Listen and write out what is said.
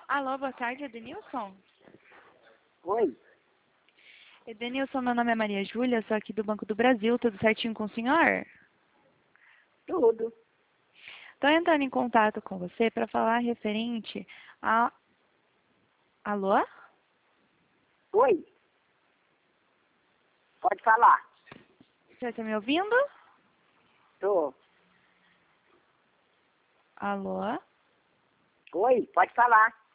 Alô, boa tarde, Edenilson. Oi, Edenilson, meu nome é Maria Júlia, sou aqui do Banco do Brasil, tudo certinho com o senhor? tudo. Estou entrando em contato com você para falar referente a... Alô? Oi, pode falar. Você está me ouvindo? Tô. Alô? Oi, pode falar.